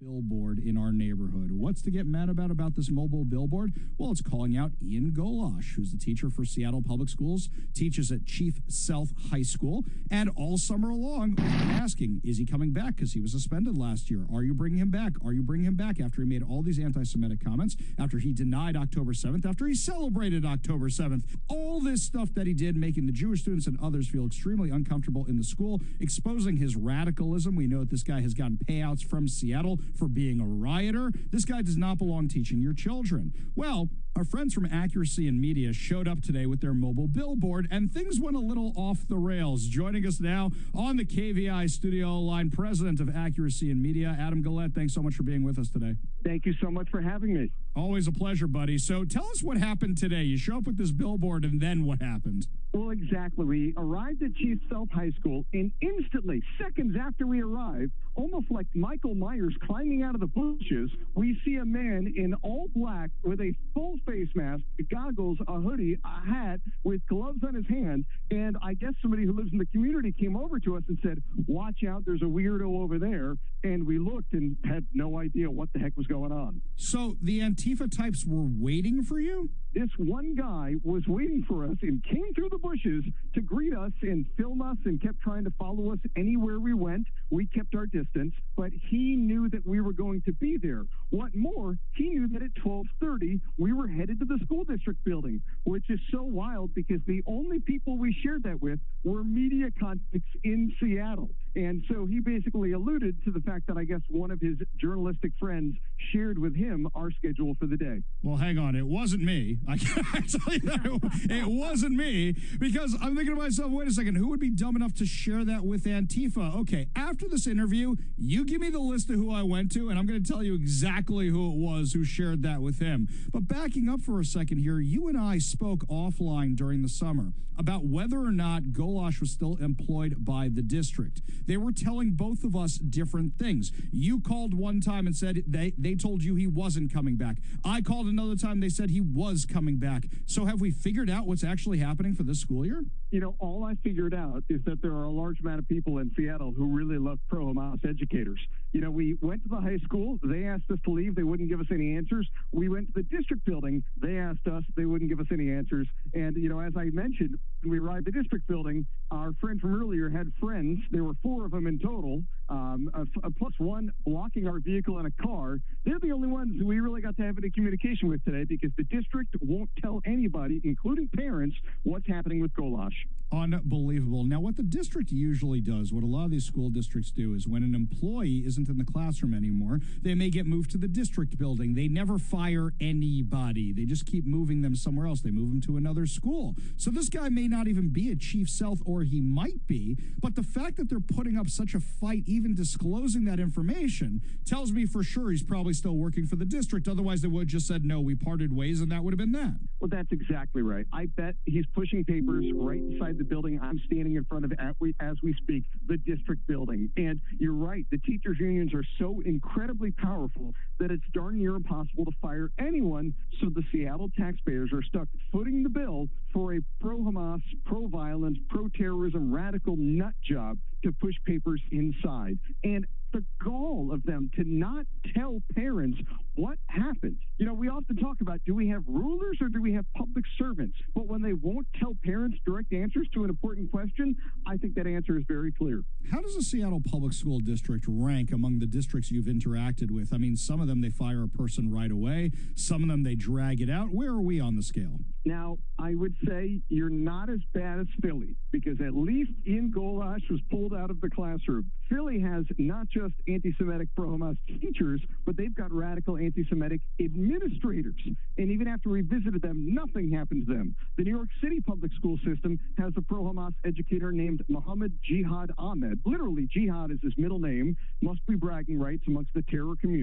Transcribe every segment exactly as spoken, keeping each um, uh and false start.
billboard in our neighborhood. What's to get mad about about this mobile billboard? Well, it's calling out Ian Golosh, who's the teacher for Seattle Public Schools, teaches at Chief Sealth High School, and all summer long, we've been asking, is he coming back? Because he was suspended last year. Are you bringing him back? Are you bringing him back after he made all these anti-Semitic comments, after he denied October seventh, after he celebrated October seventh? All this stuff that he did, making the Jewish students and others feel extremely uncomfortable in the school, exposing his radicalism. We know that this guy has gotten payouts from Seattle for being a rioter. This guy does not belong teaching your children. Well, our friends from Accuracy in Media showed up today with their mobile billboard, and things went a little off the rails. Joining us now on the K V I studio line, president of Accuracy in Media, Adam Gullette. Thanks so much for being with us today. Thank you so much for having me. Always a pleasure, buddy. So tell us what happened today. You show up with this billboard, and then what happened? Well, exactly. We arrived at Chief Sealth High School, and instantly, seconds after we arrived, almost like Michael Myers climbing out of the bushes, we see a man in all black with a full face mask, goggles, a hoodie, a hat, with gloves on his hand. And I guess somebody who lives in the community came over to us and said, watch out, there's a weirdo over there. And we looked and had no idea what the heck was going on. So the Antifa types were waiting for you? This one guy was waiting for us and came through the bushes to greet us and film us and kept trying to follow us anywhere we went. We kept our distance, but he knew that we were going to be there. What more, he knew that at twelve thirty, we were headed to the school district building, which is so wild because the only people we shared that with were media contacts in Seattle. And so he basically alluded to the fact that I guess one of his journalistic friends shared with him our schedule for the day. Well, hang on. It wasn't me. I can tell you that it, it wasn't me, because I'm thinking to myself, wait a second, who would be dumb enough to share that with Antifa? Okay, after this interview, you give me the list of who I went to, and I'm going to tell you exactly who it was who shared that with him. But backing up for a second here, you and I spoke offline during the summer about whether or not Golosh was still employed by the district. They were telling both of us different things. You called one time and said they, they told you he wasn't coming back. I called another time, they said he was coming back. So have we figured out what's actually happening for this school year? You know, all I figured out is that there are a large amount of people in Seattle who really love pro-Hamas educators. You know, we went to the high school. They asked us to leave. They wouldn't give us any answers. We went to the district building. They asked us. They wouldn't give us any answers. And, you know, as I mentioned, when we arrived at the district building, our friend from earlier had friends. There were four of them in total, um, a, a plus one blocking our vehicle in a car. They're the only ones we really got to have any communication with today because the district won't tell anybody, including parents, what's happening with Golosh. Unbelievable. Now, what the district usually does, what a lot of these school districts do, is when an employee isn't in the classroom anymore, they may get moved to the district building. They never fire anybody. They just keep moving them somewhere else. They move them to another school. So this guy may not even be at Chief Sealth, or he might be, but the fact that they're putting up such a fight, even disclosing that information, tells me for sure he's probably still working for the district. Otherwise, they would have just said, no, we parted ways, and that would have been that. Well, that's exactly right. I bet he's pushing papers right inside the building I'm standing in front of at we, as we speak, the district building. And you're right, the teachers' unions are so incredibly powerful that it's darn near impossible to fire anyone, so the Seattle taxpayers are stuck footing the bill for a pro-Hamas, pro-violence, pro-terrorism, radical nut job to push papers inside. And the gall of them to not tell parents what happened. You know, we often talk about, do we have rulers or do we have public servants? But when they won't tell parents direct answers to an important question, I think that answer is very clear. How does the Seattle Public School District rank among the districts you've interacted with? I mean, some of them they fire a person right away. Some of them they drag it out. Where are we on the scale? Now, I would say you're not as bad as Philly, because at least Ian Golosh was pulled out of the classroom. Philly has not just anti-Semitic pro-Hamas teachers, but they've got radical anti-Semitic administrators. And even after we visited them, nothing happened to them. The New York City public school system has a pro-Hamas educator named Mohammed Jihad Ahmed. Literally, Jihad is his middle name, must be bragging rights amongst the terror community.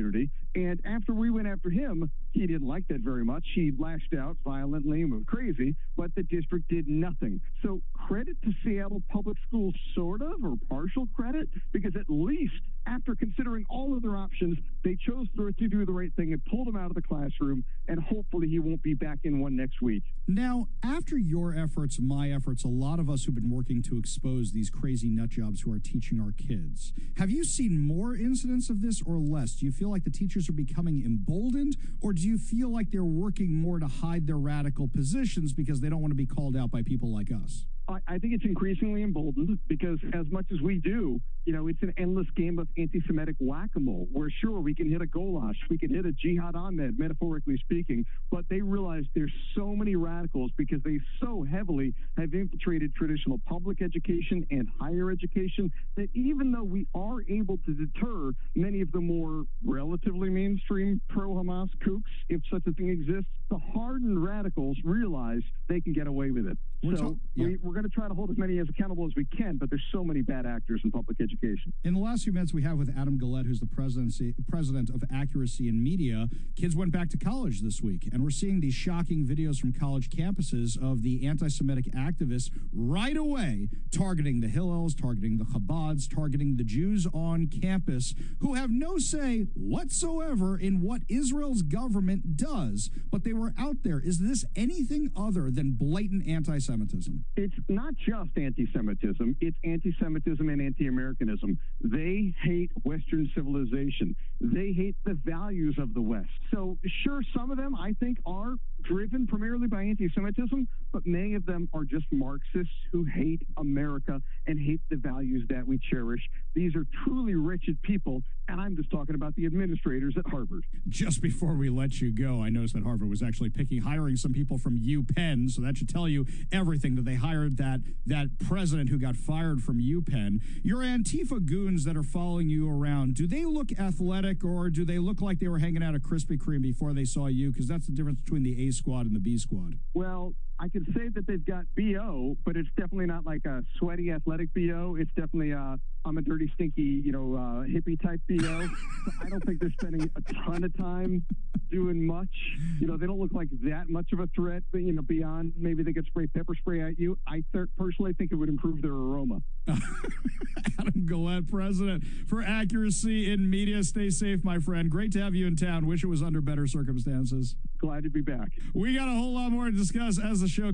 And after we went after him, he didn't like that very much. He lashed out violently and went crazy, but the district did nothing. So credit to Seattle Public Schools, sort of, or partial credit, because at least after considering all other options, they chose to do the right thing and pulled him out of the classroom, and hopefully he won't be back in one next week. Now, after your efforts, my efforts, a lot of us who've been working to expose these crazy nut jobs who are teaching our kids, have you seen more incidents of this or less? Do you feel like the teachers are becoming emboldened, or do you feel like they're working more to hide their radical positions because they don't want to be called out by people like us? I think it's increasingly emboldened because as much as we do, you know, it's an endless game of anti-Semitic whack-a-mole where, sure, we can hit a Golash, we can hit a Jihad Ahmed, metaphorically speaking, but they realize there's so many radicals because they so heavily have infiltrated traditional public education and higher education that even though we are able to deter many of the more relatively mainstream pro-Hamas kooks, if such a thing exists, the hardened radicals realize they can get away with it. We're so ta- yeah. we, we're going to try to hold as many as accountable as we can, but there's so many bad actors in public education. In the last few minutes we have with Adam Gullette, who's the presidency, president of Accuracy in Media, kids went back to college this week, and we're seeing these shocking videos from college campuses of the anti-Semitic activists right away targeting the Hillels, targeting the Chabads, targeting the Jews on campus who have no say whatsoever in what Israel's government does, but they were out there. Is this anything other than blatant anti-Semitism? It's not just anti-Semitism. It's anti-Semitism and anti-Americanism. They hate Western civilization. They hate the values of the West. So, sure, some of them, I think, are driven primarily by anti-Semitism, but many of them are just Marxists who hate America and hate the values that we cherish. These are truly wretched people, and I'm just talking about the administrators at Harvard. Just before we let you go, I noticed that Harvard was actually picking, hiring some people from UPenn, so that should tell you everything, that they hired that that president who got fired from UPenn. Your Antifa goons that are following you around, do they look athletic, or do they look like they were hanging out at Krispy Kreme before they saw you? Because that's the difference between the A squad and the B squad. Well, I could say that they've got B O, but it's definitely not like a sweaty athletic B O. It's definitely a, I'm a dirty, stinky, you know, uh, hippie type B O. So I don't think they're spending a ton of time doing much. You know, they don't look like that much of a threat, but, you know, beyond maybe they could spray pepper spray at you. I th- personally think it would improve their aroma. Adam Gullette, president for Accuracy in Media. Stay safe, my friend. Great to have you in town. Wish it was under better circumstances. Glad to be back. We got a whole lot more to discuss as the show